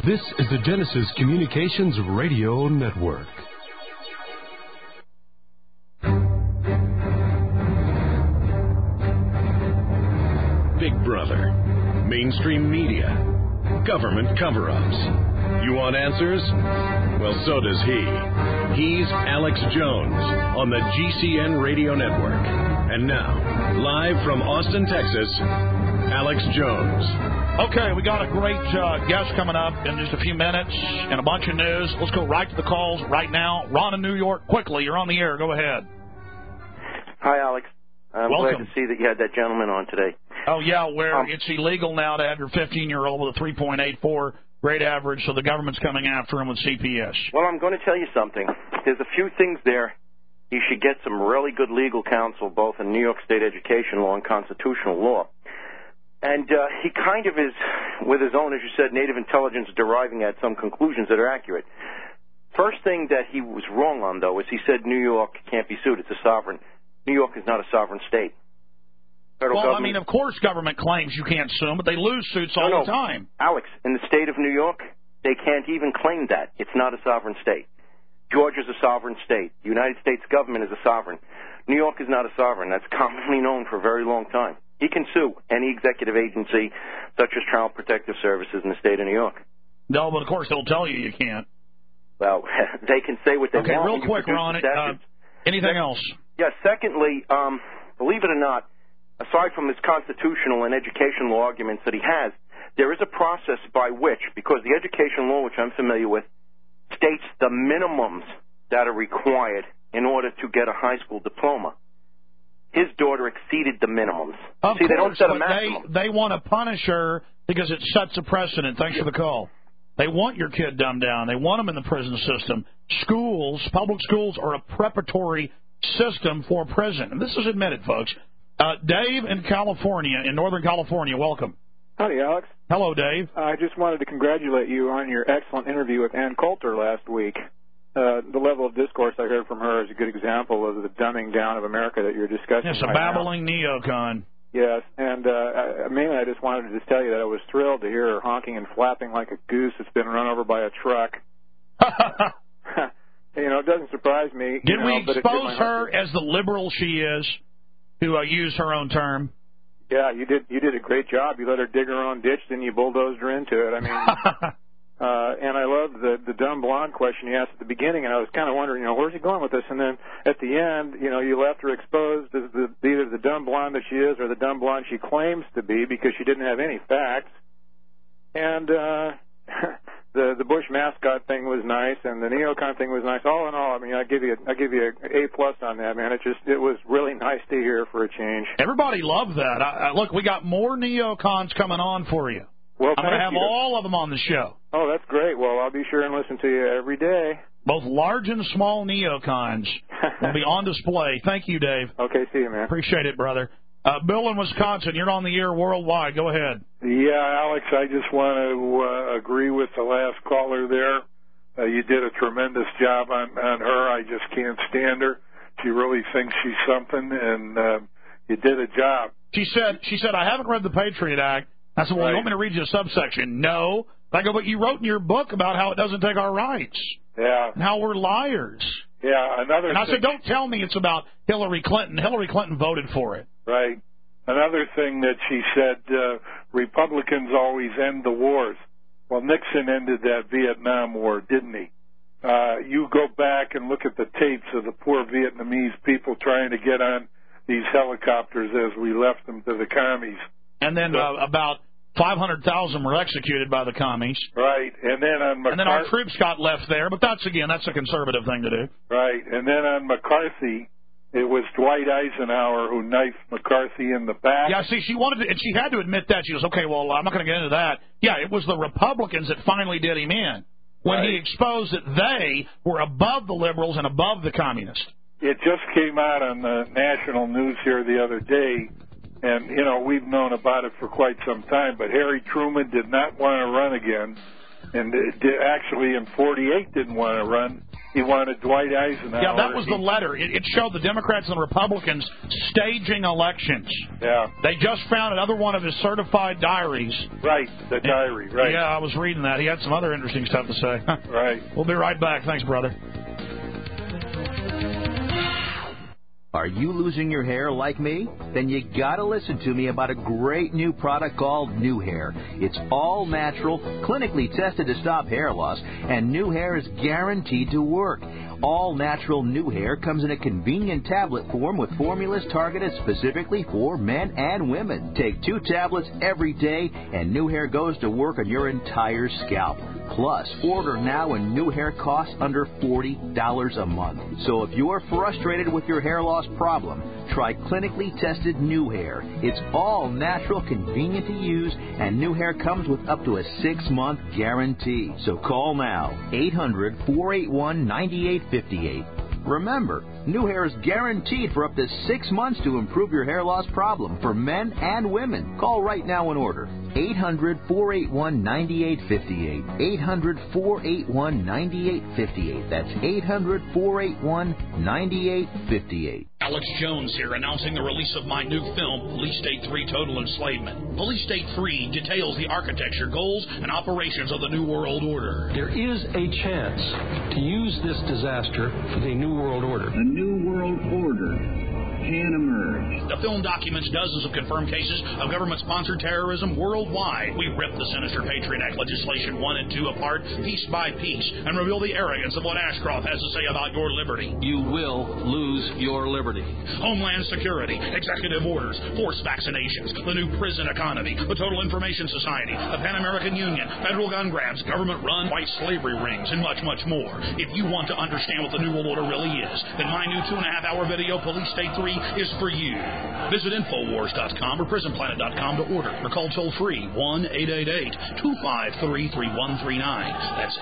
This is the Genesis Communications Radio Network. Big Brother, mainstream media, government cover-ups. You want answers? Well, so does he. He's Alex Jones on the GCN Radio Network. And now, live from Austin, Texas, Alex Jones. Okay, we got a great guest coming up in just a few minutes and a bunch of news. Let's go right to the calls right now. Ron in New York, quickly, you're on the air. Go ahead. Hi, Alex. I'm Welcome. glad to see that you had that gentleman on today. Oh, yeah, where it's illegal now to have your 15-year-old with a 3.84 grade average, so the government's coming after him with CPS. Well, I'm going to tell you something. There's a few things there. You should get some really good legal counsel, both in New York State education law and constitutional law. And he kind of is, with his own, as you said, native intelligence, deriving at some conclusions that are accurate. First thing that he was wrong on, though, is he said New York can't be sued. It's a sovereign. New York is not a sovereign state. Well, I mean, of course government claims you can't sue them, but they lose suits all the time. Alex, in the state of New York, they can't even claim that. It's not a sovereign state. Georgia's a sovereign state. The United States government is a sovereign. New York is not a sovereign. That's commonly known for a very long time. He can sue any executive agency, such as Child Protective Services in the state of New York. No, but of course they'll tell you can't. Well, they can say what they want. Okay, real quick, Ron. Anything else? Yes, secondly, believe it or not, aside from his constitutional and educational arguments that he has, there is a process by which, because the education law, which I'm familiar with, states the minimums that are required in order to get a high school diploma. His daughter exceeded the minimums. Of course, they don't set a maximum. They want to punish her because it sets a precedent. Thanks for the call. They want your kid dumbed down. They want them in the prison system. Schools, public schools, are a preparatory system for prison. And this is admitted, folks. Dave in California, in Northern California, welcome. Howdy, Alex. Hello, Dave. I just wanted to congratulate you on your excellent interview with Ann Coulter last week. The level of discourse I heard from her is a good example of the dumbing down of America that you're discussing. It's a babbling neocon. Yes, and mainly I just wanted to just tell you that I was thrilled to hear her honking and flapping like a goose that's been run over by a truck. You know, it doesn't surprise me. Did we expose her as the liberal she is, to use her own term? Yeah, you did a great job. You let her dig her own ditch, then you bulldozed her into it. I mean, and I love the dumb blonde question you asked at the beginning, and I was kind of wondering, where's he going with this? And then at the end, you left her exposed as either the dumb blonde that she is or the dumb blonde she claims to be because she didn't have any facts. And the Bush mascot thing was nice, and the neocon thing was nice. All in all, I mean, I give you an A+ on that, man. It was really nice to hear for a change. Everybody loved that. Look, we got more neocons coming on for you. Well, I'm going to have all of them on the show. Oh, that's great. Well, I'll be sure and listen to you every day. Both large and small neocons will be on display. Thank you, Dave. Okay, see you, man. Appreciate it, brother. Bill in Wisconsin, you're on the air worldwide. Go ahead. Yeah, Alex, I just want to agree with the last caller there. You did a tremendous job on her. I just can't stand her. She really thinks she's something, and you did a job. She said, I haven't read the Patriot Act. I said, well, you want me to read you a subsection? No. I go, but you wrote in your book about how it doesn't take our rights. Yeah. And how we're liars. Yeah, And I said, don't tell me it's about Hillary Clinton. Hillary Clinton voted for it. Right. Another thing that she said, Republicans always end the wars. Well, Nixon ended that Vietnam War, didn't he? You go back and look at the tapes of the poor Vietnamese people trying to get on these helicopters as we left them to the commies. And then about 500,000 were executed by the commies. Right. And then on McCarthy. And then our troops got left there, but that's a conservative thing to do. Right. And then on McCarthy, it was Dwight Eisenhower who knifed McCarthy in the back. Yeah, see, she wanted to, and she had to admit that. She goes, okay, well, I'm not going to get into that. Yeah, it was the Republicans that finally did him in when he exposed that they were above the liberals and above the communists. It just came out on the national news here the other day, and, we've known about it for quite some time, but Harry Truman did not want to run again, and actually in 48 didn't want to run, He wanted Dwight Eisenhower. Yeah, that was the letter. It showed the Democrats and the Republicans staging elections. Yeah. They just found another one of his certified diaries. Right, the diary, right. Yeah, I was reading that. He had some other interesting stuff to say. Right. We'll be right back. Thanks, brother. Are you losing your hair like me? Then you gotta listen to me about a great new product called New Hair. It's all natural, clinically tested to stop hair loss, and New Hair is guaranteed to work. All natural New Hair comes in a convenient tablet form with formulas targeted specifically for men and women. Take 2 tablets every day, and New Hair goes to work on your entire scalp. Plus, order now and New Hair costs under $40 a month. So if you're frustrated with your hair loss problem, try clinically tested New Hair. It's all natural, convenient to use, and New Hair comes with up to a 6-month guarantee. So call now, 800-481-9858. Remember, New Hair is guaranteed for up to 6 months to improve your hair loss problem for men and women. Call right now and order. 800-481-9858. 800-481-9858. That's 800-481-9858. Alex Jones here, announcing the release of my new film, Police State 3 Total Enslavement. Police State 3 details the architecture, goals, and operations of the New World Order. There is a chance to use this disaster for the New World Order. A New World Order can emerge. The film documents dozens of confirmed cases of government-sponsored terrorism worldwide. We rip the sinister Patriot Act legislation 1 and 2 apart, piece by piece, and reveal the arrogance of what Ashcroft has to say about your liberty. You will lose your liberty. Homeland Security, executive orders, forced vaccinations, the new prison economy, the Total Information Society, the Pan American Union, federal gun grabs, government-run white slavery rings, and much, much more. If you want to understand what the New World Order really is, then my new 2.5-hour video, Police State 3, is for you. Visit Infowars.com or PrisonPlanet.com to order or call toll-free 1-888-253-3139. That's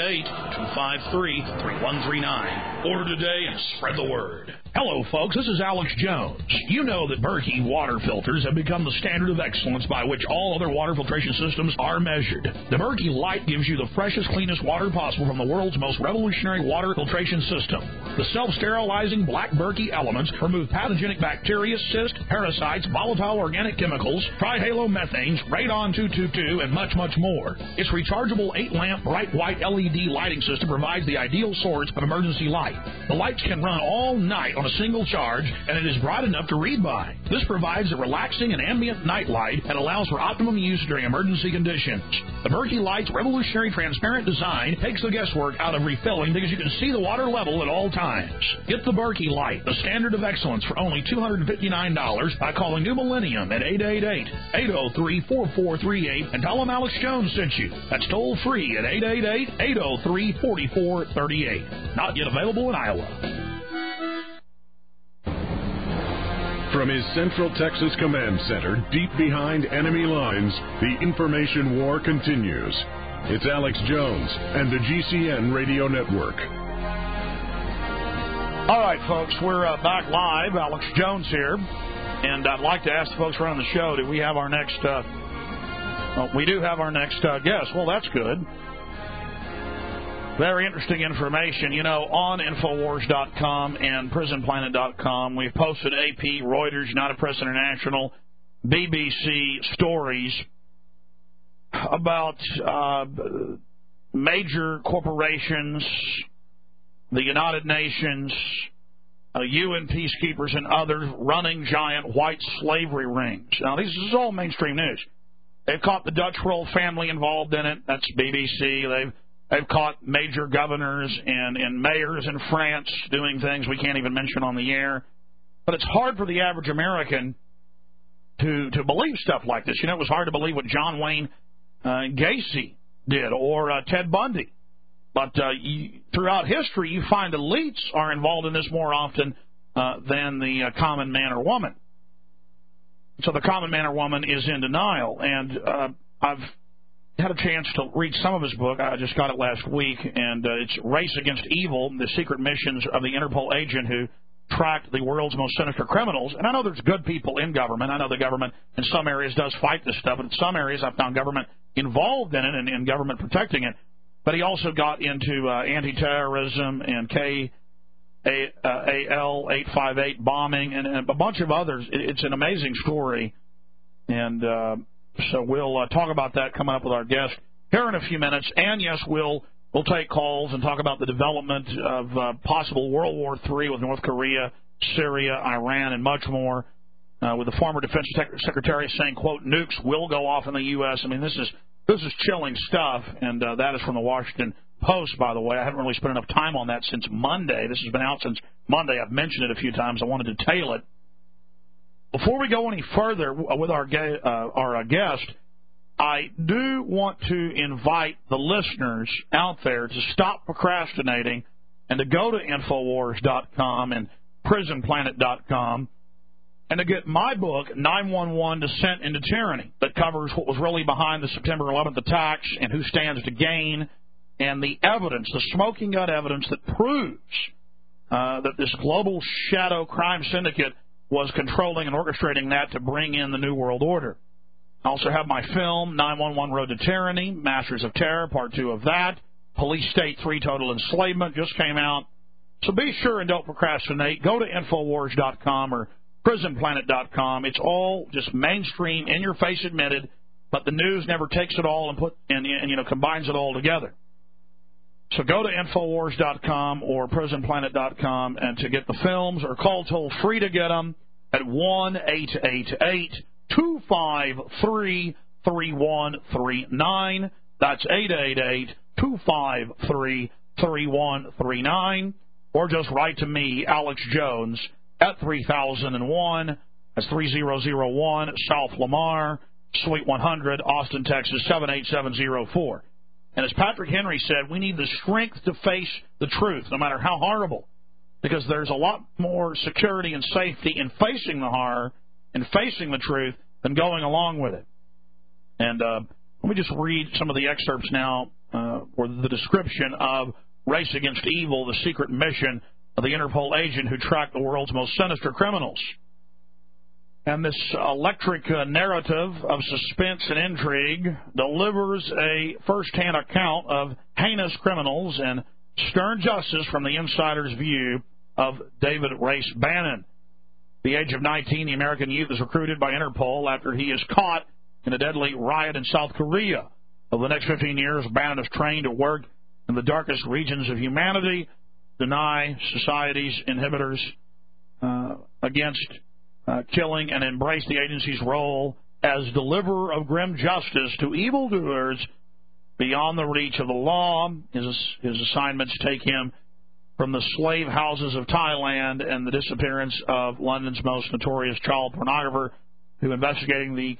888-253-3139. Order today and spread the word. Hello, folks. This is Alex Jones. You know that Berkey water filters have become the standard of excellence by which all other water filtration systems are measured. The Berkey Light gives you the freshest, cleanest water possible from the world's most revolutionary water filtration system. The self-sterilizing black Berkey elements remove pathogenic bacteria, cysts, parasites, volatile organic chemicals, trihalomethanes, radon-222, and much, much more. Its rechargeable 8-lamp bright white LED lighting system provides the ideal source of emergency light. The lights can run all night on a single charge, and it is bright enough to read by. This provides a relaxing and ambient night light that allows for optimum use during emergency conditions. The Berkey Light's revolutionary transparent design takes the guesswork out of refilling because you can see the water level at all times. Get the Berkey Light, the standard of excellence, for only $259 by calling New Millennium at 888-803-4438 and tell them Alex Jones sent you. That's toll free at 888-803-4438. Not yet available in Iowa. From his Central Texas Command Center, deep behind enemy lines, the information war continues. It's Alex Jones and the GCN Radio Network. All right, folks, we're back live. Alex Jones here. And I'd like to ask the folks around the show, do we have our next... we do have our next guest. Well, that's good. Very interesting information. You know, on Infowars.com and PrisonPlanet.com, we've posted AP, Reuters, United Press International, BBC stories about major corporations, the United Nations, UN peacekeepers, and others running giant white slavery rings. Now, this is all mainstream news. They've caught the Dutch royal family involved in it. That's BBC. They've caught major governors and mayors in France doing things we can't even mention on the air. But it's hard for the average American to believe stuff like this. You know, it was hard to believe what John Wayne Gacy did or Ted Bundy. But throughout history, you find elites are involved in this more often than the common man or woman. So the common man or woman is in denial. And I've had a chance to read some of his book. I just got it last week, and it's Race Against Evil, the secret missions of the Interpol agent who tracked the world's most sinister criminals. And I know there's good people in government. I know the government in some areas does fight this stuff, but in some areas I've found government involved in it and government protecting it. But he also got into anti-terrorism and KAL 858 bombing and a bunch of others. It's an amazing story. And so we'll talk about that coming up with our guest here in a few minutes. And, yes, we'll take calls and talk about the development of possible World War III with North Korea, Syria, Iran, and much more, with the former Defense Secretary saying, quote, nukes will go off in the U.S. I mean, this is chilling stuff, and that is from the Washington Post, by the way. I haven't really spent enough time on that since Monday. This has been out since Monday. I've mentioned it a few times. I want to detail it. Before we go any further with our guest, I do want to invite the listeners out there to stop procrastinating and to go to Infowars.com and PrisonPlanet.com and to get my book, 911 Descent into Tyranny, that covers what was really behind the September 11th attacks and who stands to gain, and the evidence, the smoking gun evidence that proves that this global shadow crime syndicate was controlling and orchestrating that to bring in the New World Order. I also have my film, 911 Road to Tyranny, Masters of Terror, Part 2 of that. Police State 3, Total Enslavement, just came out. So be sure and don't procrastinate. Go to Infowars.com or PrisonPlanet.com. It's all just mainstream, in-your-face admitted, but the news never takes it all and combines it all together. So go to Infowars.com or PrisonPlanet.com and to get the films, or call toll-free to get them at 1-888-253-3139. That's 888-253-3139. Or just write to me, Alex Jones, at 3001. That's 3001 South Lamar, Suite 100, Austin, Texas, 78704. And as Patrick Henry said, we need the strength to face the truth, no matter how horrible, because there's a lot more security and safety in facing the horror and facing the truth than going along with it. And let me just read some of the excerpts now, or the description of Race Against Evil, the secret mission of the Interpol agent who tracked the world's most sinister criminals. And this electric narrative of suspense and intrigue delivers a first-hand account of heinous criminals and stern justice from the insider's view of David Race Bannon. At the age of 19, the American youth is recruited by Interpol after he is caught in a deadly riot in South Korea. Over the next 15 years, Bannon is trained to work in the darkest regions of humanity, deny society's inhibitors against killing, and embrace the agency's role as deliverer of grim justice to evildoers beyond the reach of the law. His assignments take him from the slave houses of Thailand and the disappearance of London's most notorious child pornographer, to investigating the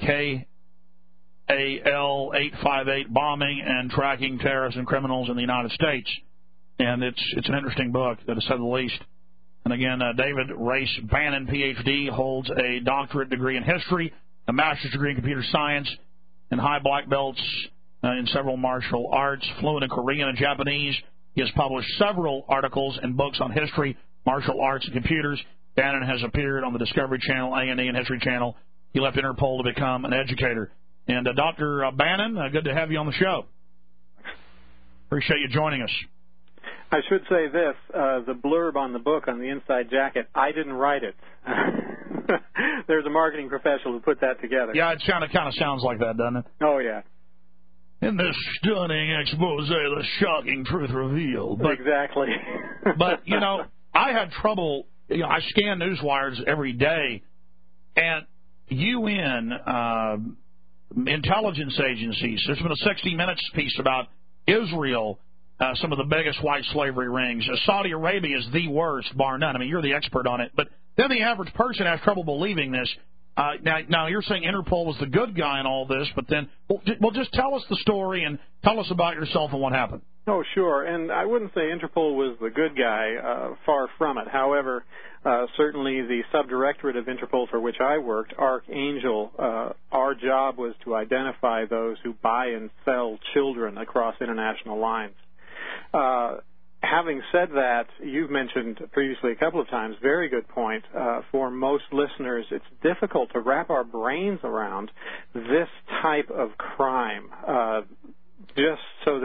KAL 858 bombing and tracking terrorists and criminals in the United States. And it's an interesting book, to say the least. And again, David Race Bannon, Ph.D., holds a doctorate degree in history, a master's degree in computer science, and high black belts in several martial arts, fluent in Korean and Japanese. He has published several articles and books on history, martial arts, and computers. Bannon has appeared on the Discovery Channel, A&E, and History Channel. He left Interpol to become an educator. And Dr. Bannon, good to have you on the show. Appreciate you joining us. I should say this, the blurb on the book on the inside jacket, I didn't write it. There's a marketing professional who put that together. Yeah, it kind of sounds like that, doesn't it? Oh, yeah. In this stunning expose, the shocking truth revealed. But, exactly. But, I had trouble. I scan news wires every day, and UN, intelligence agencies, there's been a 60 Minutes piece about Israel, some of the biggest white slavery rings. Saudi Arabia is the worst, bar none. I mean, you're the expert on it. But then the average person has trouble believing this. Now you're saying Interpol was the good guy in all this, but then, well, just tell us the story and tell us about yourself and what happened. Oh, sure. And I wouldn't say Interpol was the good guy, far from it. However, certainly the subdirectorate of Interpol for which I worked, Archangel, our job was to identify those who buy and sell children across international lines. Having said that, you've mentioned previously a couple of times, very good point. For most listeners, it's difficult to wrap our brains around this type of crime, just so that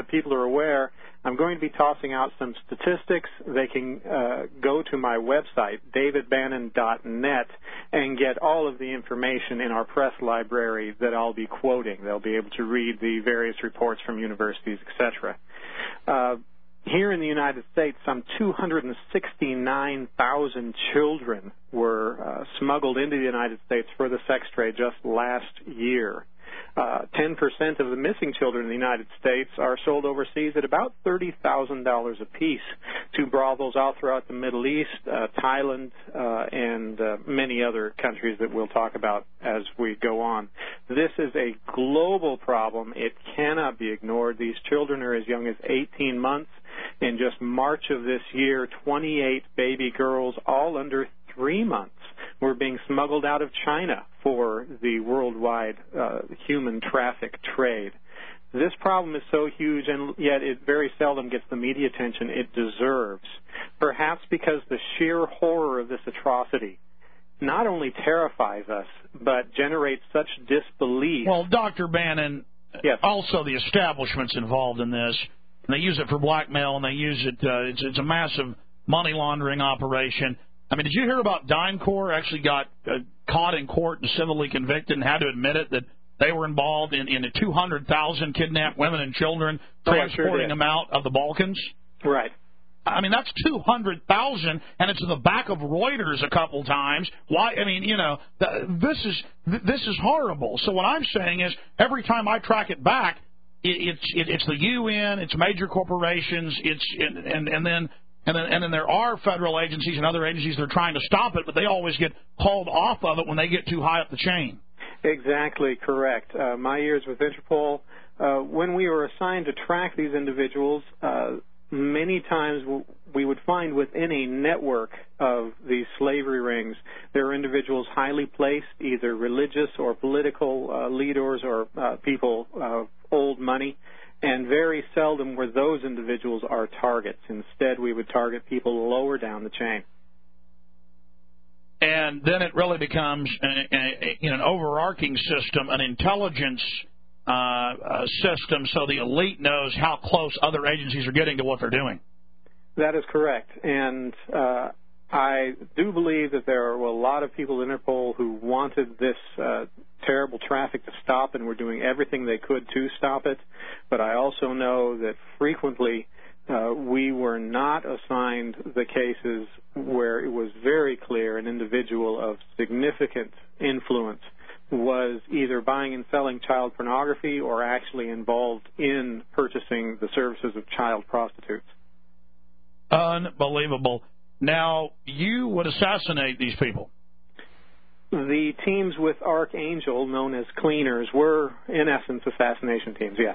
people are aware, I'm going to be tossing out some statistics. They can go to my website, davidbannon.net, and get all of the information in our press library that I'll be quoting. They'll be able to read the various reports from universities, etc. Here in the United States, some 269,000 children were smuggled into the United States for the sex trade just last year. 10% of the missing children in the United States are sold overseas at about $30,000 apiece to brothels all throughout the Middle East, Thailand, and many other countries that we'll talk about as we go on. This is a global problem. It cannot be ignored. These children are as young as 18 months. In just March of this year, 28 baby girls, all under 3 months, were being smuggled out of China for the worldwide human traffic trade. This problem is so huge, and yet it very seldom gets the media attention it deserves, perhaps because the sheer horror of this atrocity not only terrifies us, but generates such disbelief. Well, Dr. Bannon, yes. Also the establishment's involved in this. And they use it for blackmail, and they use it, it's a massive money laundering operation. I mean, did you hear about DynCorp actually got caught in court and civilly convicted and had to admit it, that they were involved in 200,000 kidnapped women and children, transporting them out of the Balkans? Right. I mean, that's 200,000, and it's in the back of Reuters a couple times. Why? I mean, you know, this is horrible. So what I'm saying is, every time I track it back, it's the UN, it's major corporations, and then there are federal agencies and other agencies that are trying to stop it, but they always get hauled off of it when they get too high up the chain. Exactly correct. My years with Interpol, when we were assigned to track these individuals, many times we would find within a network of these slavery rings, there are individuals highly placed, either religious or political leaders or people of old money, and very seldom were those individuals our targets. Instead, we would target people lower down the chain. And then it really becomes an overarching system, an intelligence system, so the elite knows how close other agencies are getting to what they're doing. That is correct. And I do believe that there were a lot of people in Interpol who wanted this terrible traffic to stop and were doing everything they could to stop it. But I also know that frequently we were not assigned the cases where it was very clear an individual of significant influence was either buying and selling child pornography or actually involved in purchasing the services of child prostitutes. Unbelievable. Now, you would assassinate these people. The teams with Archangel, known as cleaners, were, in essence, assassination teams, yes.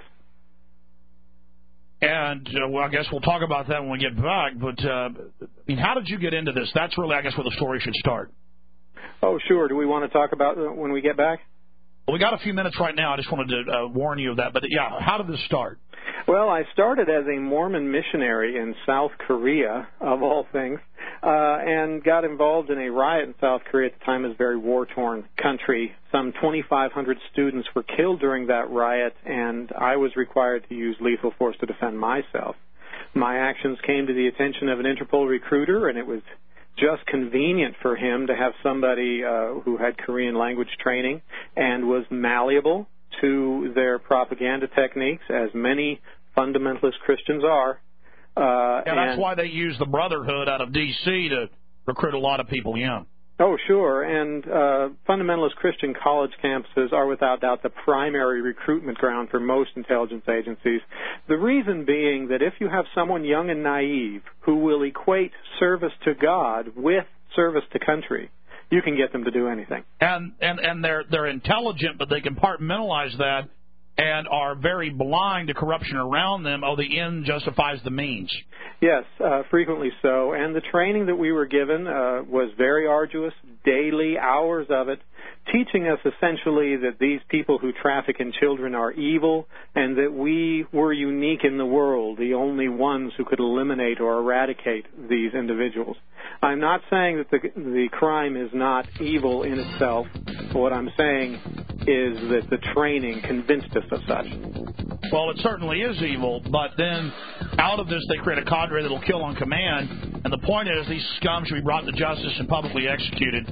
And, well, I guess we'll talk about that when we get back. But, I mean, how did you get into this? That's really, I guess, where the story should start. Oh, sure. Do we want to talk about it when we get back? Well, we got a few minutes right now. I just wanted to warn you of that. But, yeah, how did this start? Well, I started as a Mormon missionary in South Korea, of all things, and got involved in a riot in South Korea at the time. It was a very war-torn country. Some 2,500 students were killed during that riot, and I was required to use lethal force to defend myself. My actions came to the attention of an Interpol recruiter, and it was just convenient for him to have somebody who had Korean language training and was malleable to their propaganda techniques, as many fundamentalist Christians are. That's why they use the Brotherhood out of D.C. to recruit a lot of people young. Oh, sure. And fundamentalist Christian college campuses are without doubt the primary recruitment ground for most intelligence agencies. The reason being that if you have someone young and naive who will equate service to God with service to country, you can get them to do anything. And they're intelligent, but they compartmentalize that and are very blind to corruption around them. Oh, the end justifies the means. Yes, frequently so. And the training that we were given was very arduous, daily, hours of it, teaching us essentially that these people who traffic in children are evil and that we were unique in the world, the only ones who could eliminate or eradicate these individuals. I'm not saying that the crime is not evil in itself. What I'm saying is that the training convinced us of such. Well, it certainly is evil, but then out of this they create a cadre that will kill on command, and the point is these scum should be brought to justice and publicly executed.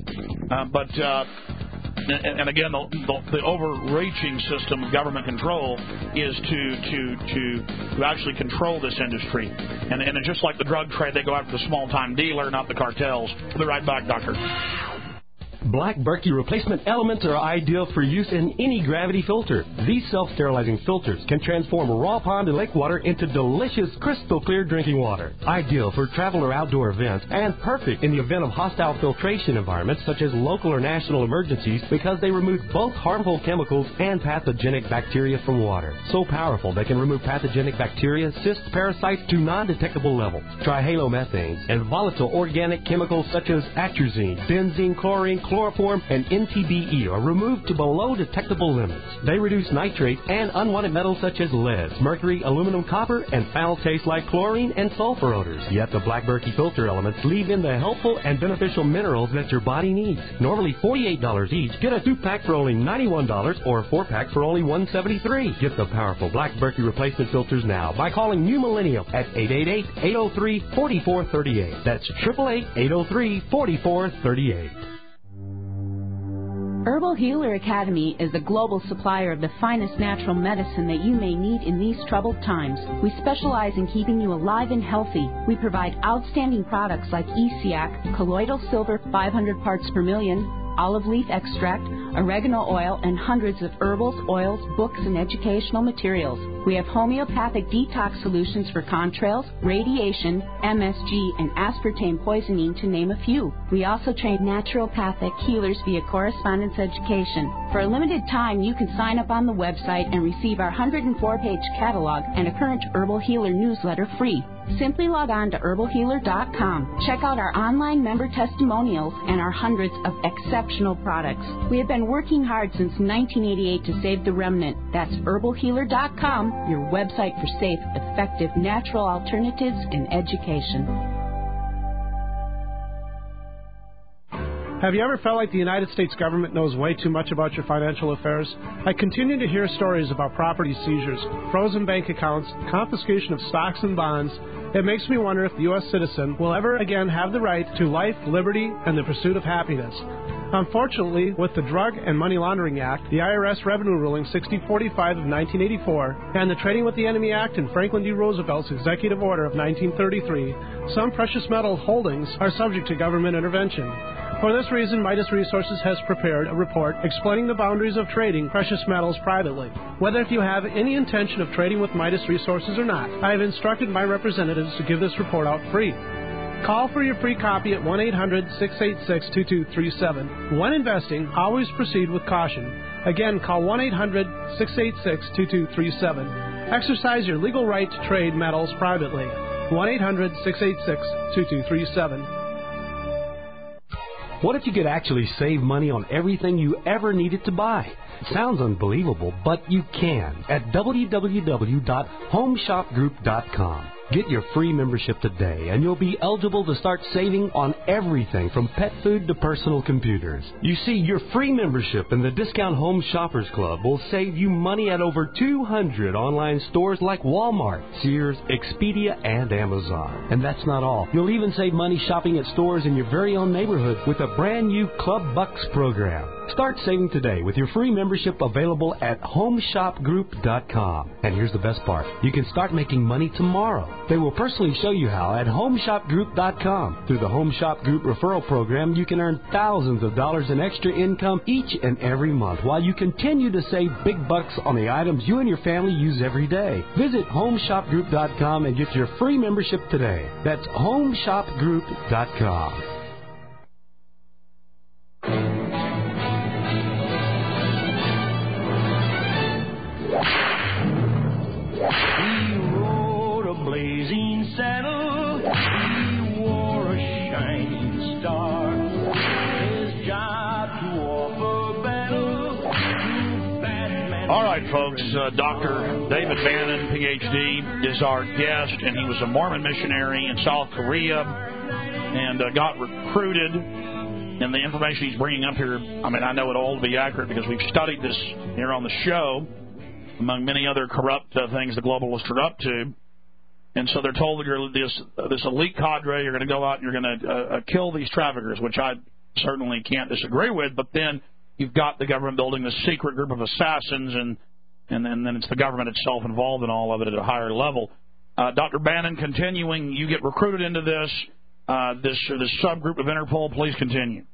And again, the overreaching system of government control is to actually control this industry. And just like the drug trade, they go after the small-time dealer, not the cartels. We'll be right back, Doctor. Black Berkey replacement elements are ideal for use in any gravity filter. These self-sterilizing filters can transform raw pond and lake water into delicious, crystal clear drinking water. Ideal for travel or outdoor events, and perfect in the event of hostile filtration environments such as local or national emergencies because they remove both harmful chemicals and pathogenic bacteria from water. So powerful they can remove pathogenic bacteria, cysts, parasites to non-detectable levels. Trihalomethanes and volatile organic chemicals such as atrazine, benzene, chlorine, chloroform, and NTBE are removed to below detectable limits. They reduce nitrates and unwanted metals such as lead, mercury, aluminum, copper, and foul taste like chlorine and sulfur odors. Yet the Black Berkey filter elements leave in the helpful and beneficial minerals that your body needs. Normally $48 each, get a 2-pack for only $91 or a 4-pack for only $173. Get the powerful Black Berkey replacement filters now by calling New Millennium at 888-803-4438. That's 888-803-4438. Herbal Healer Academy is a global supplier of the finest natural medicine that you may need in these troubled times. We specialize in keeping you alive and healthy. We provide outstanding products like ESEAC, colloidal silver 500 parts per million, olive leaf extract, oregano oil, and hundreds of herbals, oils, books, and educational materials. We have homeopathic detox solutions for contrails, radiation, MSG, and aspartame poisoning, to name a few. We also train naturopathic healers via correspondence education. For a limited time, you can sign up on the website and receive our 104-page catalog and a current Herbal Healer newsletter free. Simply log on to herbalhealer.com. Check out our online member testimonials and our hundreds of exceptional products. We have been working hard since 1988 to save the remnant. That's herbalhealer.com, your website for safe, effective, natural alternatives in education. Have you ever felt like the United States government knows way too much about your financial affairs? I continue to hear stories about property seizures, frozen bank accounts, confiscation of stocks and bonds. It makes me wonder if the U.S. citizen will ever again have the right to life, liberty, and the pursuit of happiness. Unfortunately, with the Drug and Money Laundering Act, the IRS Revenue Ruling 6045 of 1984, and the Trading with the Enemy Act and Franklin D. Roosevelt's Executive Order of 1933, some precious metal holdings are subject to government intervention. For this reason, Midas Resources has prepared a report explaining the boundaries of trading precious metals privately. Whether if you have any intention of trading with Midas Resources or not, I have instructed my representatives to give this report out free. Call for your free copy at 1-800-686-2237. When investing, always proceed with caution. Again, call 1-800-686-2237. Exercise your legal right to trade metals privately. 1-800-686-2237. What if you could actually save money on everything you ever needed to buy? Sounds unbelievable, but you can at www.homeshopgroup.com. Get your free membership today, and you'll be eligible to start saving on everything from pet food to personal computers. You see, your free membership in the Discount Home Shoppers Club will save you money at over 200 online stores like Walmart, Sears, Expedia, and Amazon. And that's not all. You'll even save money shopping at stores in your very own neighborhood with a brand new Club Bucks program. Start saving today with your free membership available at homeshopgroup.com. And here's the best part. You can start making money tomorrow. They will personally show you how at homeshopgroup.com. Through the Home Shop Group referral program, you can earn thousands of dollars in extra income each and every month while you continue to save big bucks on the items you and your family use every day. Visit homeshopgroup.com and get your free membership today. That's homeshopgroup.com. Blazing saddle, he wore a shining star. His job to offer battle to Batman. All right, folks, Dr. David Bannon, Ph.D., is our guest, and he was a Mormon missionary in South Korea and got recruited And the information he's bringing up here, I mean, I know it all to be accurate because we've studied this here on the show, among many other corrupt things the globalists are up to. And so they're told that you're this elite cadre, you're going to go out and you're going to kill these traffickers, which I certainly can't disagree with. But then you've got the government building this secret group of assassins, and then it's the government itself involved in all of it at a higher level. Dr. Bannon, continuing, you get recruited into this subgroup of Interpol. Please continue.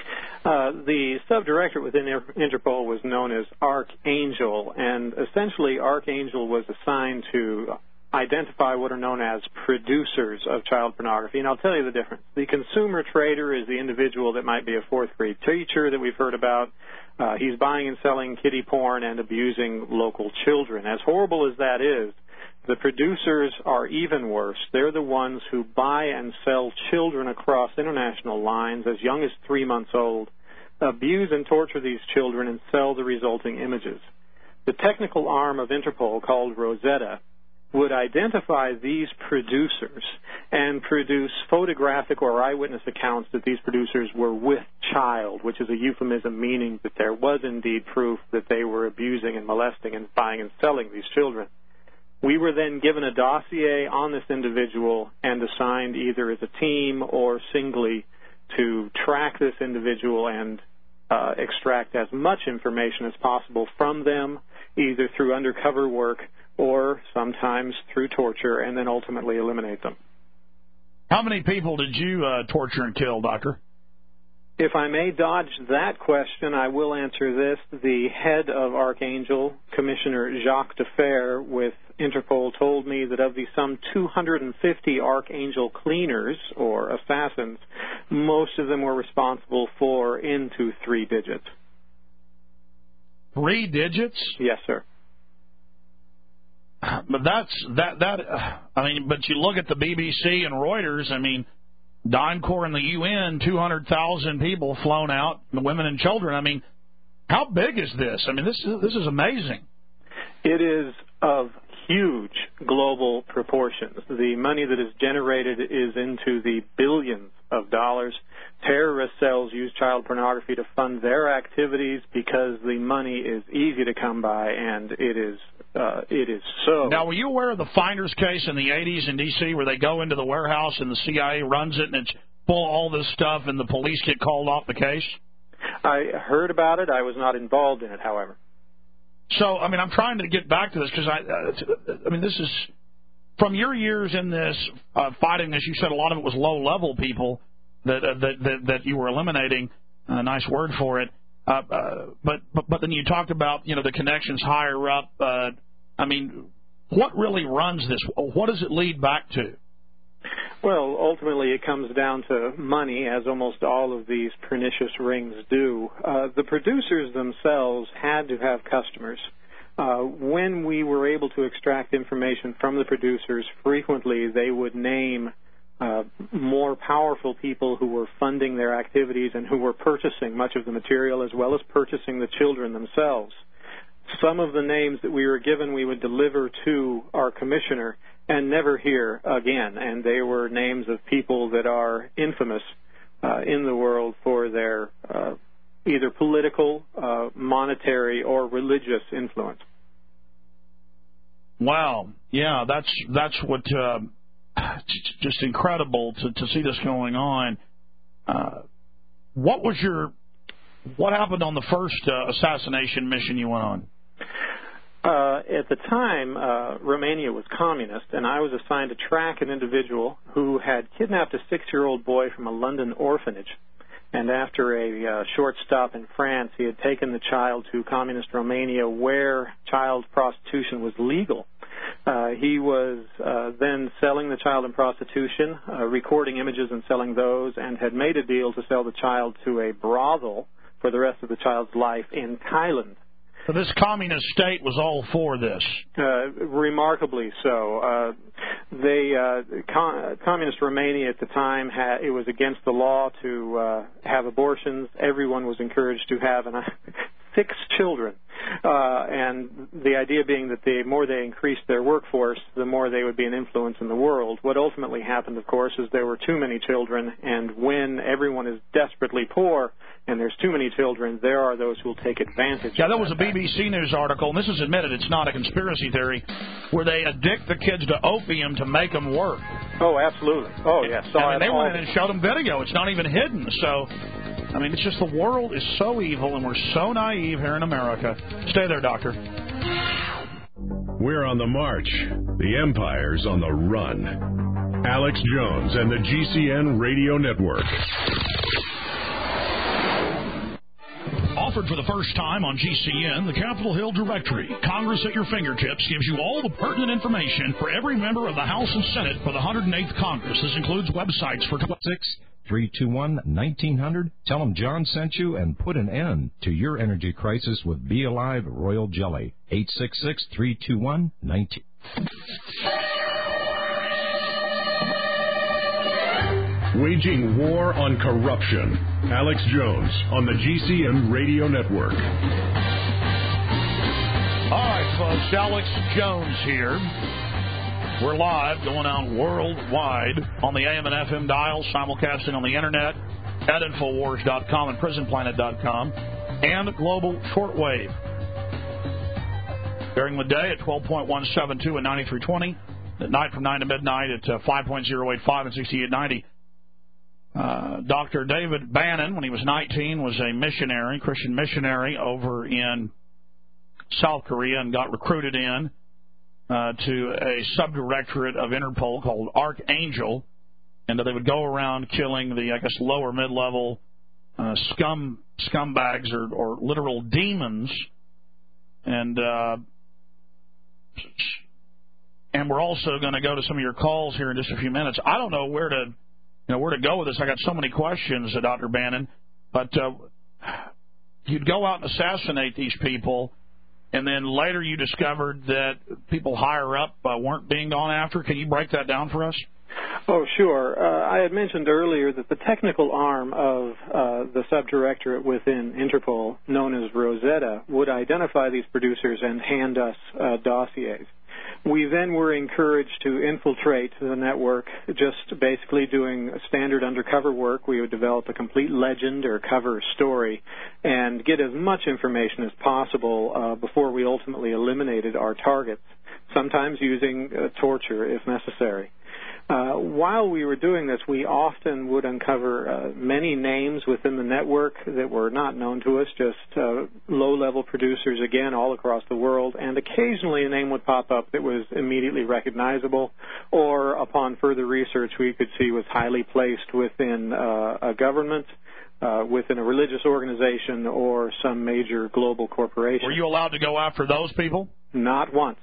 The subdirectorate within Interpol was known as Archangel, and essentially Archangel was assigned to identify what are known as producers of child pornography. And I'll tell you the difference. The consumer trader is the individual that might be a fourth-grade teacher that we've heard about. He's buying and selling kiddie porn and abusing local children. As horrible as that is, the producers are even worse. They're the ones who buy and sell children across international lines as young as 3 months old, abuse and torture these children, and sell the resulting images. The technical arm of Interpol, called Rosetta, would identify these producers and produce photographic or eyewitness accounts that these producers were with child, which is a euphemism meaning that there was indeed proof that they were abusing and molesting and buying and selling these children. We were then given a dossier on this individual and assigned either as a team or singly to track this individual and extract as much information as possible from them, either through undercover work or sometimes through torture, and then ultimately eliminate them. How many people did you torture and kill, Doctor? If I may dodge that question, I will answer this. The head of Archangel, Commissioner Jacques Defer with Interpol, told me that of the some 250 Archangel cleaners or assassins, most of them were responsible for into 3 digits. 3 digits? Yes, sir. But I mean, but you look at the BBC and Reuters, I mean, DynCorp and the UN, 200,000 people flown out, the women and children. I mean, how big is this? I mean, this is amazing. It is of huge global proportions. The money that is generated is into the billions of dollars. Terrorist cells use child pornography to fund their activities because the money is easy to come by, and it is so. Now, were you aware of the Finders case in the 80s in D.C. where they go into the warehouse and the CIA runs it and it's full of all this stuff and the police get called off the case? I heard about it. I was not involved in it, however. So, I mean, I'm trying to get back to this because, I mean, this is, from your years in this, fighting this, you said a lot of it was low-level people that you were eliminating. Nice word for it. But then you talked about, you know, the connections higher up. I mean, what really runs this? What does it lead back to? Well, ultimately it comes down to money, as almost all of these pernicious rings do. The producers themselves had to have customers. When we were able to extract information from the producers, frequently they would name more powerful people who were funding their activities and who were purchasing much of the material as well as purchasing the children themselves. Some of the names that we were given we would deliver to our commissioner and never hear again, and they were names of people that are infamous in the world for their either political, monetary, or religious influence. Wow. Yeah, that's what just incredible to see this going on. What happened on the first assassination mission you went on? At the time, Romania was communist, and I was assigned to track an individual who had kidnapped a 6-year-old boy from a London orphanage. And after a short stop in France, he had taken the child to communist Romania where child prostitution was legal. He was then selling the child in prostitution, recording images and selling those, and had made a deal to sell the child to a brothel for the rest of the child's life in Thailand. So this communist state was all for this? Remarkably so. Communist Romania at the time, it was against the law to have abortions. Everyone was encouraged to have 6 children. And the idea being that the more they increased their workforce, the more they would be an influence in the world. What ultimately happened, of course, is there were too many children, and when everyone is desperately poor and there's too many children, there are those who will take advantage Yeah, of there was a BBC News article, and this is admitted, it's not a conspiracy theory, where they addict the kids to opium to make them work. Oh, absolutely. Oh, yes. And they went in and showed them video. It's not even hidden. So, I mean, it's just the world is so evil, and we're so naive here in America. Stay there, Doctor. We're on the march. The empire's on the run. Alex Jones and the GCN Radio Network. Offered for the first time on GCN, the Capitol Hill Directory. Congress at your fingertips gives you all the pertinent information for every member of the House and Senate for the 108th Congress. This includes websites for 6-321-1900. Tell them John sent you and put an end to your energy crisis with Be Alive Royal Jelly. 866-321-1900. Waging war on corruption. Alex Jones on the GCN Radio Network. All right, folks, Alex Jones here. We're live, going out worldwide on the AM and FM dial, simulcasting on the Internet at Infowars.com and PrisonPlanet.com, and global shortwave. During the day at 12.172 and 9320, at night from 9 to midnight at 5.085 and 6890. Dr. David Bannon, when he was 19, was a missionary, Christian missionary over in South Korea, and got recruited in to a subdirectorate of Interpol called Archangel, and they would go around killing the, I guess, lower mid-level scumbags or literal demons, and we're also going to go to some of your calls here in just a few minutes. I don't know where to go with this. I got so many questions, Dr. Bannon, but you'd go out and assassinate these people, and then later you discovered that people higher up weren't being gone after. Can you break that down for us? Oh, sure. I had mentioned earlier that the technical arm of the subdirectorate within Interpol, known as Rosetta, would identify these producers and hand us dossiers. We then were encouraged to infiltrate the network, just basically doing standard undercover work. We would develop a complete legend or cover story and get as much information as possible before we ultimately eliminated our targets, sometimes using torture if necessary. While we were doing this, we often would uncover many names within the network that were not known to us, just low-level producers, again, all across the world, and occasionally a name would pop up that was immediately recognizable, or upon further research we could see was highly placed within a government, within a religious organization, or some major global corporation. Were you allowed to go after those people? Not once.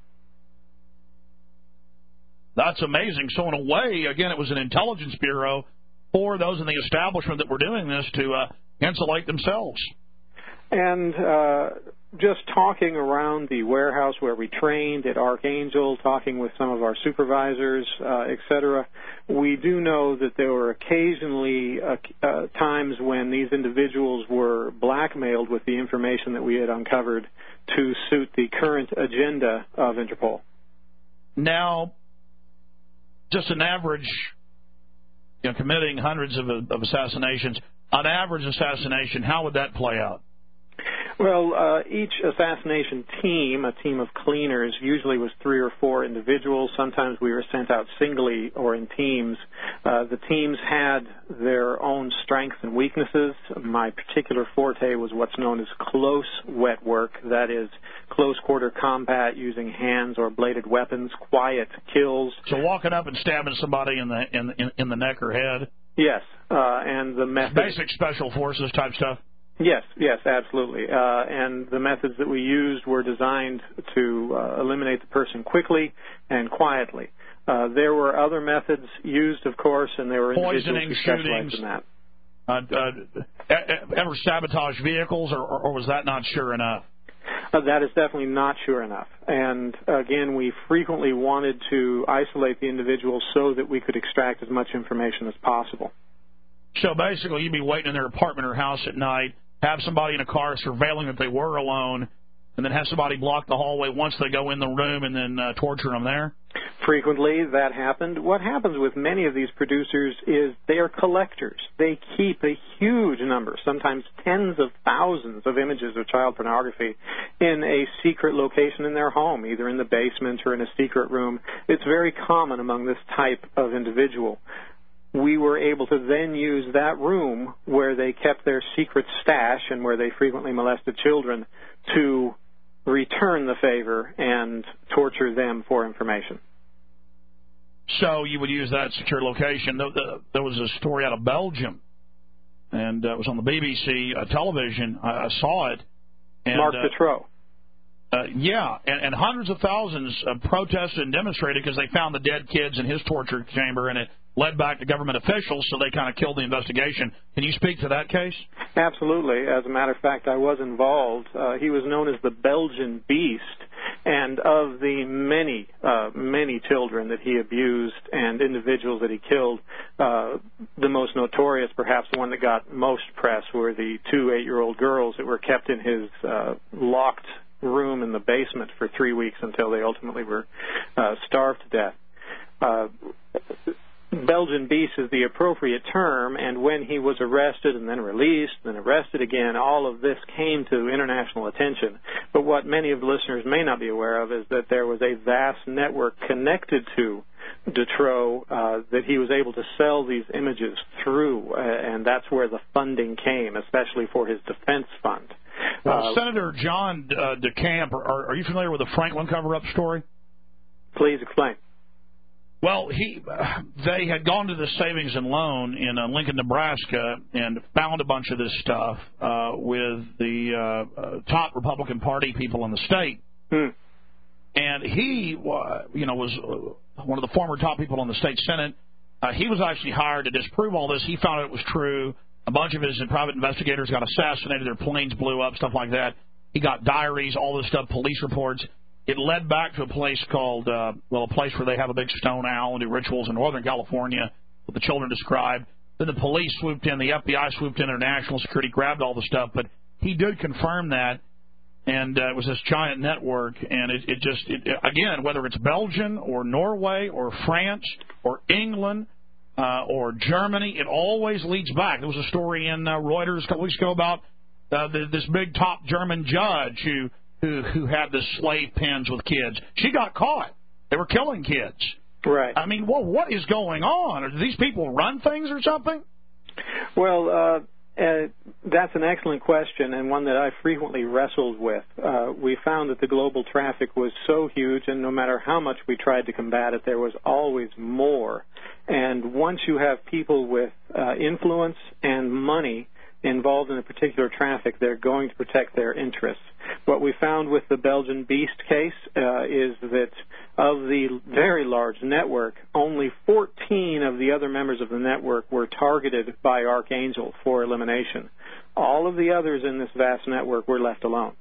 That's amazing. So in a way, again, it was an intelligence bureau for those in the establishment that were doing this to insulate themselves. And just talking around the warehouse where we trained at Archangel, talking with some of our supervisors, etc., we do know that there were occasionally times when these individuals were blackmailed with the information that we had uncovered to suit the current agenda of Interpol. Now, just an average, committing hundreds of assassinations, an average assassination, how would that play out? Well, each assassination team, a team of cleaners, usually was 3 or 4 individuals. Sometimes we were sent out singly or in teams. The teams had their own strengths and weaknesses. My particular forte was what's known as close wet work, that is, close-quarter combat using hands or bladed weapons, quiet kills. So walking up and stabbing somebody in the neck or head? Yes, and the method... Basic special forces type stuff? Yes, absolutely. And the methods that we used were designed to eliminate the person quickly and quietly. There were other methods used, of course, and there were poisoning, individuals who specialized in that. Ever sabotage vehicles, or was that not sure enough? That is definitely not sure enough. And, again, we frequently wanted to isolate the individuals so that we could extract as much information as possible. So basically you'd be waiting in their apartment or house at night, have somebody in a car surveilling that they were alone, and then have somebody block the hallway once they go in the room and then torture them there? Frequently that happened. What happens with many of these producers is they are collectors. They keep a huge number, sometimes tens of thousands of images of child pornography in a secret location in their home, either in the basement or in a secret room. It's very common among this type of individual. We were able to then use that room where they kept their secret stash and where they frequently molested children to return the favor and torture them for information. So you would use that secure location. There was a story out of Belgium, and it was on the BBC television. I saw it. And, Marc Dutroux. Yeah, and hundreds of thousands protested and demonstrated because they found the dead kids in his torture chamber, and it led back to government officials, so they kind of killed the investigation. Can you speak to that case? Absolutely. As a matter of fact, I was involved. He was known as the Belgian Beast, and of the many children that he abused and individuals that he killed, the most notorious, perhaps the one that got most press, were the 2 8-year-old girls that were kept in his locked room in the basement for 3 weeks until they ultimately were starved to death. Belgian Beast is the appropriate term, and when he was arrested and then released, then arrested again, all of this came to international attention. But what many of the listeners may not be aware of is that there was a vast network connected to Dutroux that he was able to sell these images through, and that's where the funding came, especially for his defense fund. Well, Senator John DeCamp, are you familiar with the Franklin cover-up story? Please explain. Well, they had gone to the savings and loan in Lincoln, Nebraska, and found a bunch of this stuff with the top Republican Party people in the state. And he, was one of the former top people in the state Senate. He was actually hired to disprove all this. He found it was true. A bunch of his private investigators got assassinated. Their planes blew up, stuff like that. He got diaries, all this stuff, police reports. It led back to a place called, a place where they have a big stone owl and do rituals in Northern California, what the children described. Then the police swooped in, the FBI swooped in, international security grabbed all the stuff. But he did confirm that, and it was this giant network. And again, whether it's Belgium or Norway or France or England or Germany, it always leads back. There was a story in Reuters a couple weeks ago about this big top German judge who had the slave pens with kids. She got caught. They were killing kids. Right. I mean, what is going on? Do these people run things or something? Well, that's an excellent question, and one that I frequently wrestled with. We found that the global traffic was so huge, and no matter how much we tried to combat it, there was always more. And once you have people with influence and money involved in a particular traffic, they're going to protect their interests. What we found with the Belgian Beast case is that of the very large network, only 14 of the other members of the network were targeted by Archangel for elimination. All of the others in this vast network were left alone.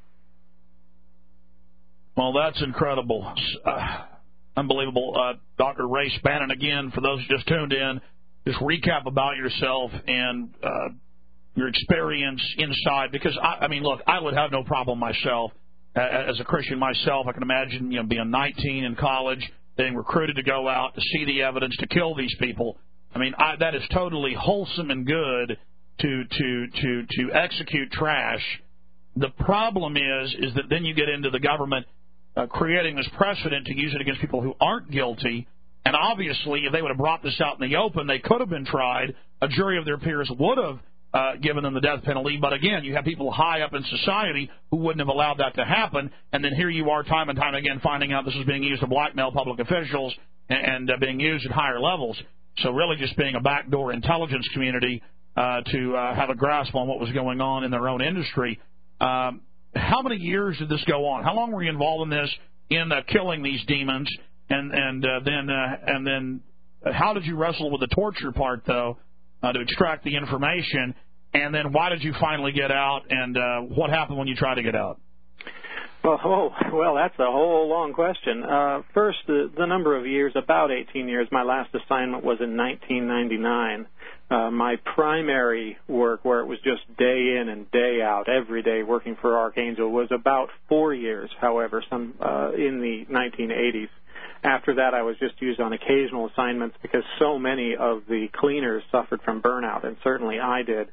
Well, that's incredible. Unbelievable. Dr. Ray Spannon, again, for those who just tuned in, just recap about yourself and your experience inside, because look, I would have no problem myself as a Christian myself. I can imagine being 19 in college, being recruited to go out to see the evidence to kill these people. That is totally wholesome and good to execute trash. The problem is that then you get into the government creating this precedent to use it against people who aren't guilty. And obviously, if they would have brought this out in the open, they could have been tried. A jury of their peers would have given them the death penalty. But again, you have people high up in society who wouldn't have allowed that to happen. And then here you are time and time again finding out this is being used to blackmail public officials and being used at higher levels. So really just being a backdoor intelligence community to have a grasp on what was going on in their own industry. How many years did this go on? How long were you involved in this, in killing these demons? And then how did you wrestle with the torture part, though, to extract the information? And then why did you finally get out? And what happened when you tried to get out? Well, that's a whole long question. First, the number of years, about 18 years. My last assignment was in 1999. My primary work, where it was just day in and day out, every day working for Archangel, was about 4 years, however, in the 1980s. After that, I was just used on occasional assignments because so many of the cleaners suffered from burnout, and certainly I did.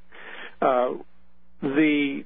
The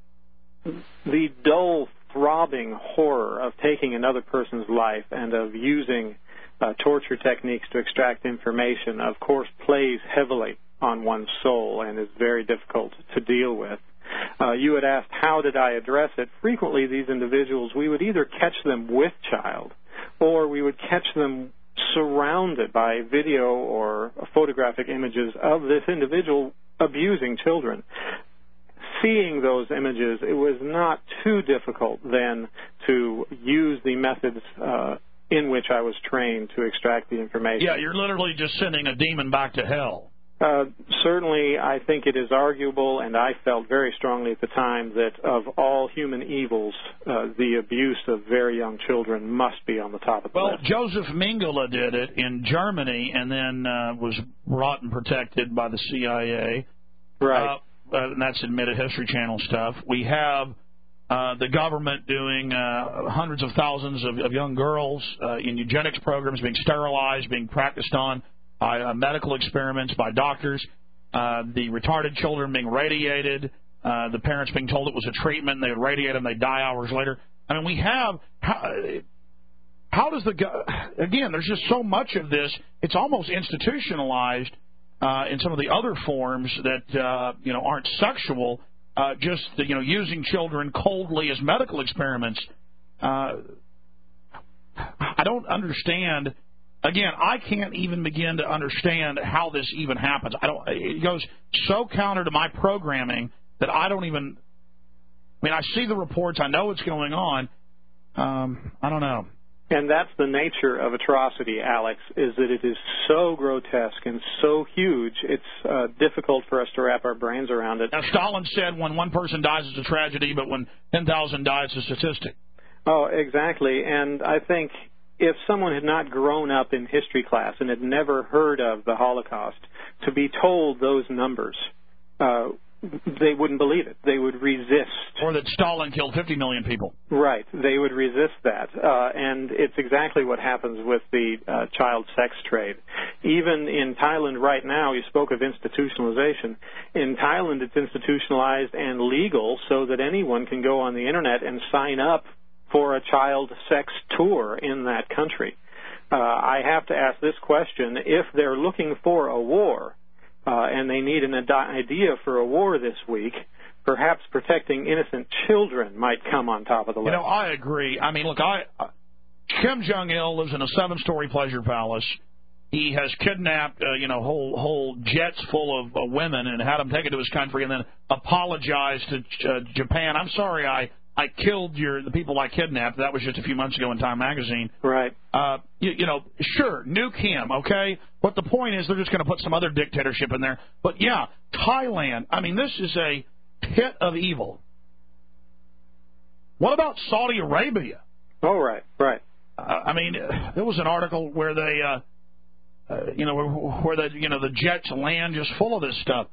dull, throbbing horror of taking another person's life and of using torture techniques to extract information, of course, plays heavily on one's soul and is very difficult to deal with. You had asked, how did I address it? Frequently, these individuals, we would either catch them with child, or we would catch them surrounded by video or photographic images of this individual abusing children. Seeing those images, it was not too difficult then to use the methods in which I was trained to extract the information. Yeah, you're literally just sending a demon back to hell. Certainly, I think it is arguable, and I felt very strongly at the time that of all human evils, the abuse of very young children must be on the top of the list. Well, Joseph Mengele did it in Germany and then was brought and protected by the CIA. Right. And that's admitted History Channel stuff. We have the government doing hundreds of thousands of young girls in eugenics programs being sterilized, being practiced on by medical experiments, by doctors, the retarded children being radiated, the parents being told it was a treatment, and they would radiate them, they'd die hours later. I mean, we have... How does again, there's just so much of this, it's almost institutionalized in some of the other forms that, aren't sexual, just, using children coldly as medical experiments. I don't understand... Again, I can't even begin to understand how this even happens. It goes so counter to my programming that I don't even... I mean, I see the reports. I know what's going on. I don't know. And that's the nature of atrocity, Alex, is that it is so grotesque and so huge, it's difficult for us to wrap our brains around it. Now, Stalin said when one person dies, it's a tragedy, but when 10,000 die, it's a statistic. Oh, exactly. And I think... if someone had not grown up in history class and had never heard of the Holocaust, to be told those numbers, they wouldn't believe it. They would resist. Or that Stalin killed 50 million people. Right. They would resist that. And it's exactly what happens with the child sex trade. Even in Thailand right now, you spoke of institutionalization. In Thailand, it's institutionalized and legal so that anyone can go on the Internet and sign up for a child sex tour in that country. I have to ask this question. If they're looking for a war and they need an idea for a war this week, perhaps protecting innocent children might come on top of the list. I agree. I mean, look, Kim Jong-il lives in a 7-story pleasure palace. He has kidnapped, whole jets full of women and had them taken to his country and then apologized to Japan. I'm sorry I killed the people I kidnapped. That was just a few months ago in Time Magazine. Right. Sure, nuke him, okay? But the point is they're just going to put some other dictatorship in there. But, yeah, Thailand, I mean, this is a pit of evil. What about Saudi Arabia? Oh, right. I mean, there was an article where they, the jets land just full of this stuff.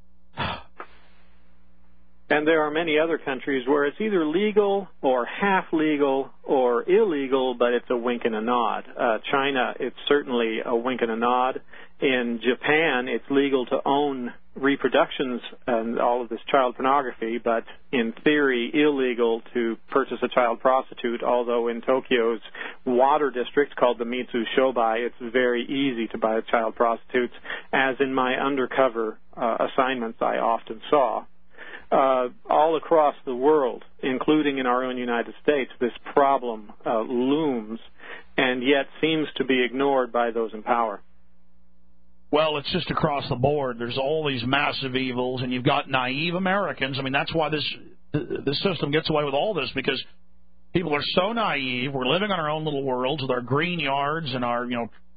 And there are many other countries where it's either legal or half legal or illegal, but it's a wink and a nod. China, it's certainly a wink and a nod. In Japan, it's legal to own reproductions and all of this child pornography, but in theory illegal to purchase a child prostitute, although in Tokyo's water district called the Mitsu Shobai, it's very easy to buy child prostitutes, as in my undercover assignments I often saw. All across the world, including in our own United States, this problem looms and yet seems to be ignored by those in power. Well, it's just across the board. There's all these massive evils, and you've got naive Americans. I mean, that's why this system gets away with all this, because people are so naive. We're living on our own little worlds with our green yards and our,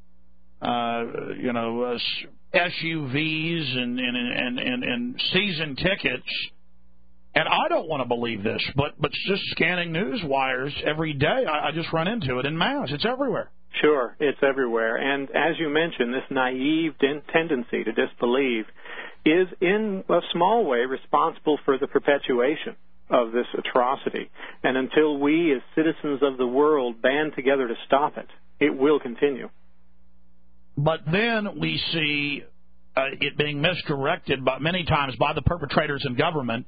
SUVs and season tickets. And I don't want to believe this, but just scanning news wires every day, I just run into it en masse. It's everywhere. Sure, it's everywhere. And as you mentioned, this naive tendency to disbelieve is in a small way responsible for the perpetuation of this atrocity. And until we as citizens of the world band together to stop it, it will continue. But then we see it being misdirected many times by the perpetrators in government,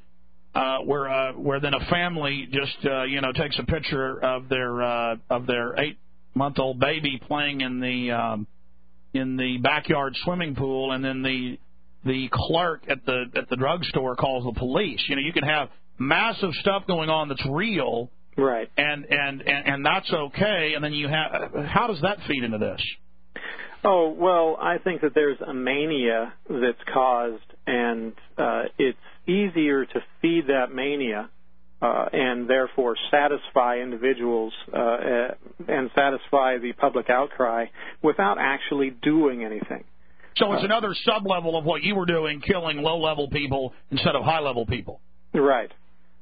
where then a family just takes a picture of their 8-month-old baby playing in the backyard swimming pool, and then the clerk at the drugstore calls the police. You can have massive stuff going on that's real, right? And that's okay. And then you have, how does that feed into this? Oh, well, I think that there's a mania that's caused, and it's easier to feed that mania and therefore satisfy individuals and satisfy the public outcry without actually doing anything. So it's another sub-level of what you were doing, killing low-level people instead of high-level people. Right.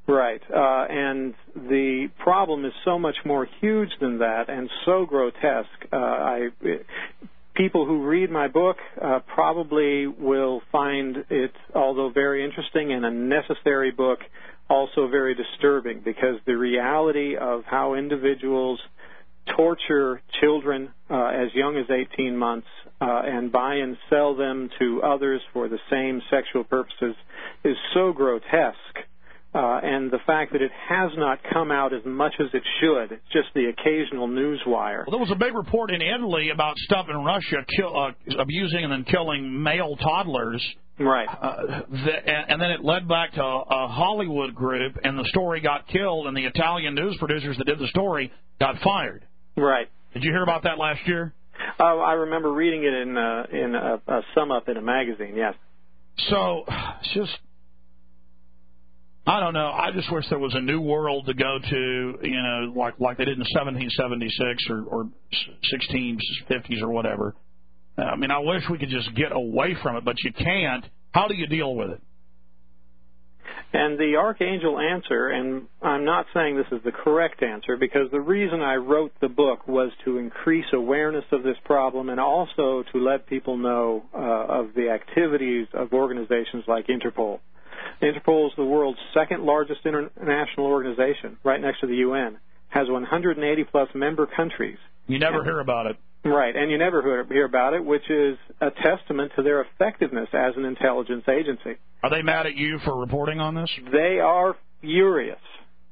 And the problem is so much more huge than that and so grotesque. People who read my book probably will find it, although very interesting and a necessary book, also very disturbing, because the reality of how individuals torture children as young as 18 months and buy and sell them to others for the same sexual purposes is so grotesque. And the fact that it has not come out as much as it should, it's just the occasional news wire. Well, there was a big report in Italy about stuff in Russia abusing and then killing male toddlers. Right. And then it led back to a Hollywood group, and the story got killed, and the Italian news producers that did the story got fired. Right. Did you hear about that last year? I remember reading it in a sum-up in a magazine, yes. So, it's just... I don't know. I just wish there was a new world to go to, like they did in 1776 or 1650s or whatever. I mean, I wish we could just get away from it, but you can't. How do you deal with it? And the Archangel answer, and I'm not saying this is the correct answer, because the reason I wrote the book was to increase awareness of this problem and also to let people know of the activities of organizations like Interpol. Interpol is the world's second largest international organization, right next to the UN, has 180-plus member countries. You never hear about it. Right, and you never hear about it, which is a testament to their effectiveness as an intelligence agency. Are they mad at you for reporting on this? They are furious.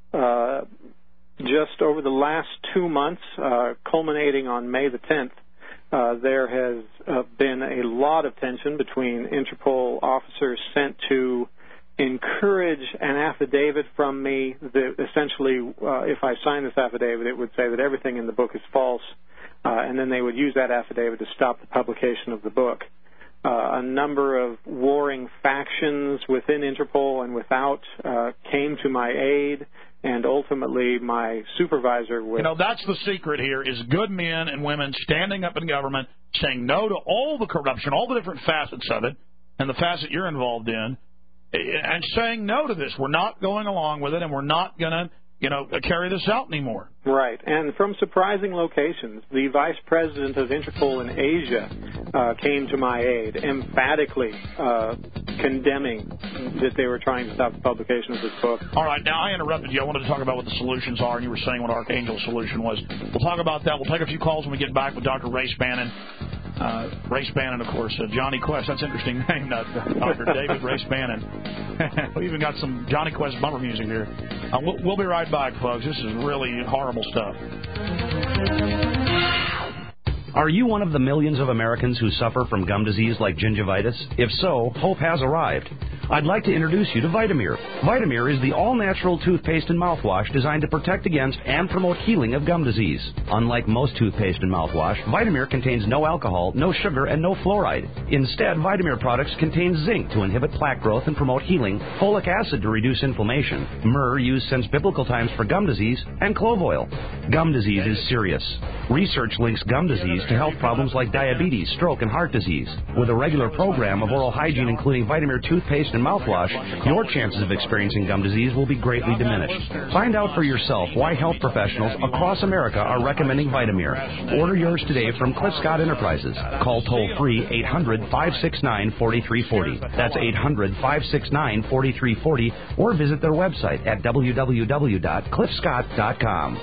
Just over the last 2 months, culminating on May the 10th, there has been a lot of tension between Interpol officers sent to encourage an affidavit from me that essentially, if I sign this affidavit, it would say that everything in the book is false, and then they would use that affidavit to stop the publication of the book. A number of warring factions within Interpol and without came to my aid, and ultimately my supervisor would... that's the secret here, is good men and women standing up in government, saying no to all the corruption, all the different facets of it, and the facet you're involved in, and saying no to this. We're not going along with it, and we're not going to, carry this out anymore. Right. And from surprising locations, the vice president of Interpol in Asia came to my aid, emphatically condemning that they were trying to stop the publication of this book. All right. Now, I interrupted you. I wanted to talk about what the solutions are, and you were saying what Archangel's solution was. We'll talk about that. We'll take a few calls when we get back with Dr. Ray Spannon. Ray Spannon, of course, Johnny Quest. That's an interesting name, Dr. David Ray Spannon. We even got some Johnny Quest bumper music here. We'll be right back, folks. This is really horrible stuff. Are you one of the millions of Americans who suffer from gum disease like gingivitis? If so, hope has arrived. I'd like to introduce you to Vitamir. Vitamir is the all-natural toothpaste and mouthwash designed to protect against and promote healing of gum disease. Unlike most toothpaste and mouthwash, Vitamir contains no alcohol, no sugar, and no fluoride. Instead, Vitamir products contain zinc to inhibit plaque growth and promote healing, folic acid to reduce inflammation, myrrh used since biblical times for gum disease, and clove oil. Gum disease is serious. Research links gum disease to health problems like diabetes, stroke, and heart disease. With a regular program of oral hygiene including Vitamir toothpaste and mouthwash, your chances of experiencing gum disease will be greatly diminished. Find out for yourself why health professionals across America are recommending Vitamir. Order yours today from Cliff Scott Enterprises. Call toll-free 800-569-4340. That's 800-569-4340, or visit their website at www.cliffscott.com.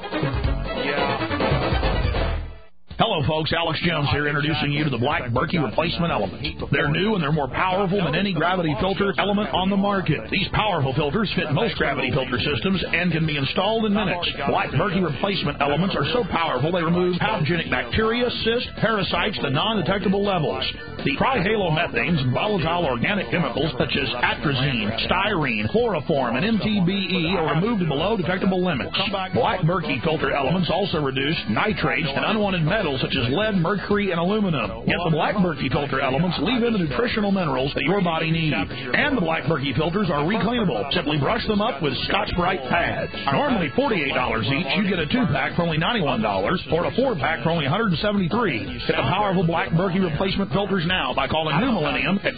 Hello, folks. Alex Jones here, introducing you to the Black Berkey Replacement Element. They're new and they're more powerful than any gravity filter element on the market. These powerful filters fit most gravity filter systems and can be installed in minutes. Black Berkey Replacement Elements are so powerful they remove pathogenic bacteria, cysts, parasites to non-detectable levels. The trihalomethanes and volatile organic chemicals such as atrazine, styrene, chloroform, and MTBE are removed to below detectable limits. Black Berkey filter elements also reduce nitrates and unwanted metals such as lead, mercury, and aluminum. Yet the Black Berkey filter elements leave in the nutritional minerals that your body needs. And the Black Berkey filters are recleanable. Simply brush them up with Scotch-Brite pads. Normally $48 each, you get a 2-pack for only $91 or a 4-pack for only $173. Get the powerful Black Berkey replacement filters now by calling New Millennium at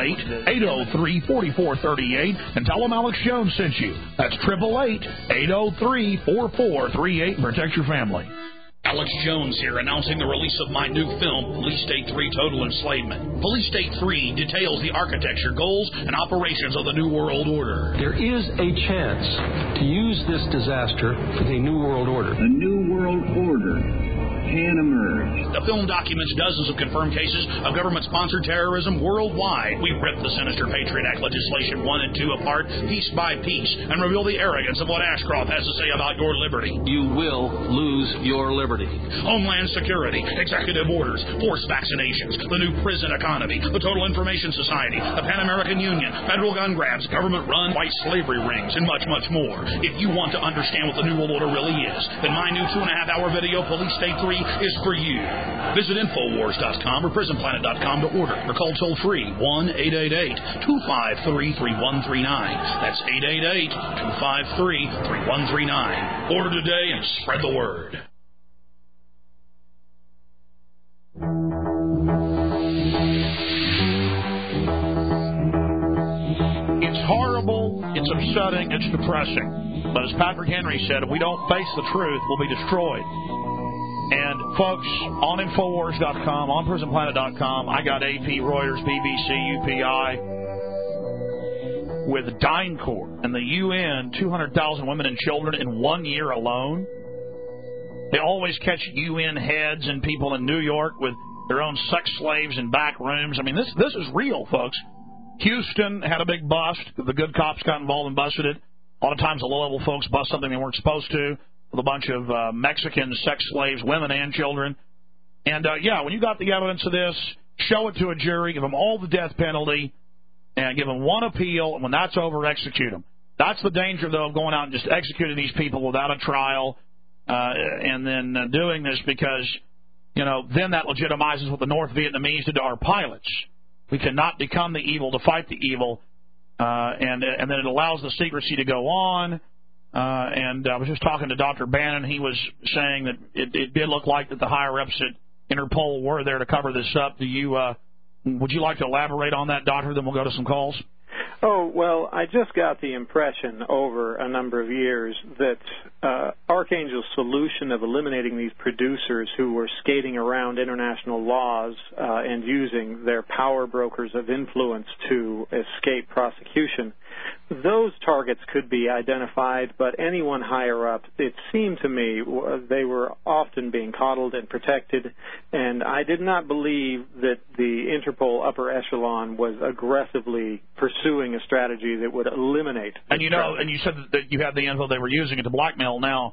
888-803-4438 and tell them Alex Jones sent you. That's 888-803-4438 and protect your family. Alex Jones here, announcing the release of my new film, Police State 3 Total Enslavement. Police State 3 details the architecture, goals, and operations of the New World Order. There is a chance to use this disaster for the New World Order. The New World Order can emerge. The film documents dozens of confirmed cases of government-sponsored terrorism worldwide. We rip the sinister Patriot Act legislation 1 and 2 apart, piece by piece, and reveal the arrogance of what Ashcroft has to say about your liberty. You will lose your liberty. Homeland Security, executive orders, forced vaccinations, the new prison economy, the Total Information Society, the Pan American Union, federal gun grabs, government-run white slavery rings, and much, much more. If you want to understand what the New World Order really is, then my new 2.5-hour video, Police State 3, is for you. Visit Infowars.com or PrisonPlanet.com to order or call toll-free 1-888-253-3139. That's 888-253-3139. Order today and spread the word. It's horrible, it's upsetting, it's depressing. But as Patrick Henry said, if we don't face the truth, we'll be destroyed. And, folks, on Infowars.com, on PrisonPlanet.com, I got AP, Reuters, BBC, UPI, with DynCorp and the UN, 200,000 women and children in 1 year alone. They always catch UN heads and people in New York with their own sex slaves in back rooms. I mean, this is real, folks. Houston had a big bust. The good cops got involved and busted it. A lot of times the low-level folks bust something they weren't supposed to, with a bunch of Mexican sex slaves, women and children. And, when you got the evidence of this, show it to a jury, give them all the death penalty, and give them one appeal, and when that's over, execute them. That's the danger, though, of going out and just executing these people without a trial and then doing this because, then that legitimizes what the North Vietnamese did to our pilots. We cannot become the evil to fight the evil, and then it allows the secrecy to go on. And I was just talking to Dr. Bannon. He was saying that it did look like that the higher-ups at Interpol were there to cover this up. Would you like to elaborate on that, Doctor? Then we'll go to some calls. Oh, well, I just got the impression over a number of years that Archangel's solution of eliminating these producers who were skating around international laws and using their power brokers of influence to escape prosecution, those targets could be identified, but anyone higher up, it seemed to me they were often being coddled and protected, and I did not believe that the Interpol upper echelon was aggressively pursuing a strategy that would eliminate. And you said that you had the info they were using it to blackmail. Now,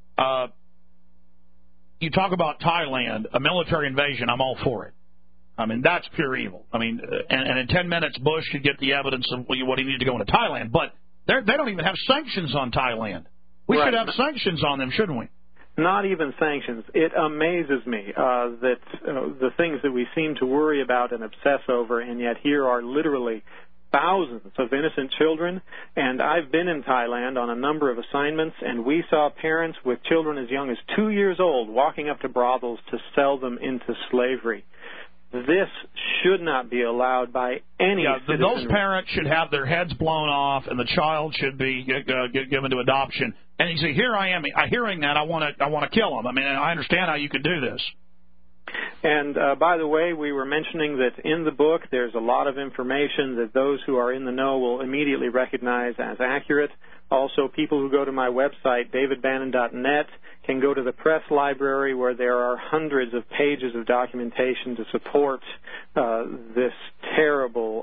you talk about Thailand, a military invasion. I'm all for it. I mean, that's pure evil. I mean, and in 10 minutes, Bush could get the evidence of what he needed to go into Thailand. But they don't even have sanctions on Thailand. We should have sanctions on them, shouldn't we? Not even sanctions. It amazes me that the things that we seem to worry about and obsess over, and yet here are literally thousands of innocent children. And I've been in Thailand on a number of assignments, and we saw parents with children as young as 2 years old walking up to brothels to sell them into slavery. this should not be allowed by any citizen. Those parents should have their heads blown off, and the child should be given to adoption. And you say, here I am, hearing that, I want to kill him. I mean, I understand how you could do this. And by the way, we were mentioning that in the book there's a lot of information that those who are in the know will immediately recognize as accurate. Also, people who go to my website, davidbannon.net, can go to the press library where there are hundreds of pages of documentation to support this terrible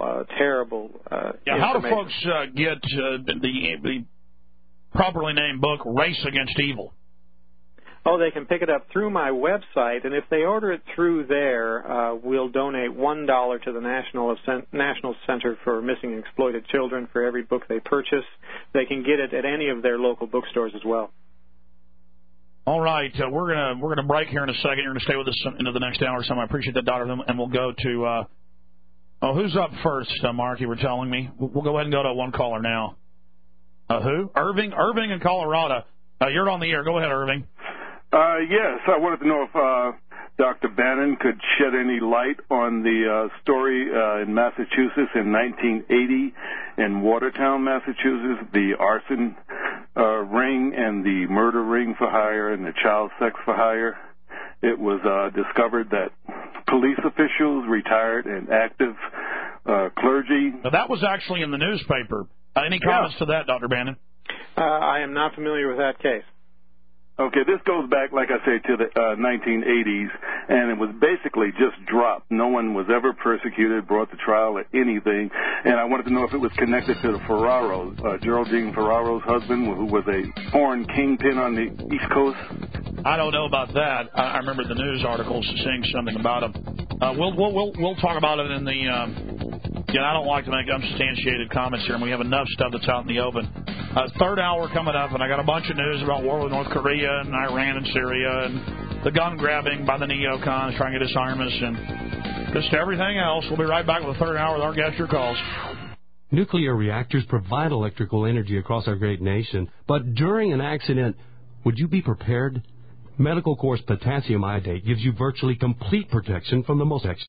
how do folks get the properly named book, Race Against Evil? Oh, they can pick it up through my website, and if they order it through there, we'll donate $1 to the National Center for Missing and Exploited Children for every book they purchase. They can get it at any of their local bookstores as well. All right, we're gonna break here in a second. You're gonna stay with us into the next hour or something. I appreciate that, Doctor, and we'll go to who's up first, Mark? You were telling me. We'll go ahead and go to one caller now. Who? Irving in Colorado. You're on the air. Go ahead, Irving. Yes, I wanted to know if Dr. Bannon could shed any light on the story in Massachusetts in 1980 in Watertown, Massachusetts, the arson ring and the murder ring for hire and the child sex for hire. It was discovered that police officials, retired and active clergy. Now, that was actually in the newspaper. Any comments to that, Dr. Bannon? I am not familiar with that case. Okay, this goes back, like I say, to the 1980s, and it was basically just dropped. No one was ever persecuted, brought to trial, or anything. And I wanted to know if it was connected to the Ferraros, Geraldine Ferraro's husband, who was a foreign kingpin on the East Coast. I don't know about that. I remember the news articles saying something about him. We'll talk about it in the. I don't like to make unsubstantiated comments here, and we have enough stuff that's out in the open. Third hour coming up, and I got a bunch of news about war with North Korea and Iran and Syria and the gun grabbing by the neocons trying to disarm us and just everything else. We'll be right back with the third hour with our guest your calls. Nuclear reactors provide electrical energy across our great nation, but during an accident, would you be prepared? Medical Course Potassium Iodate gives you virtually complete protection from the most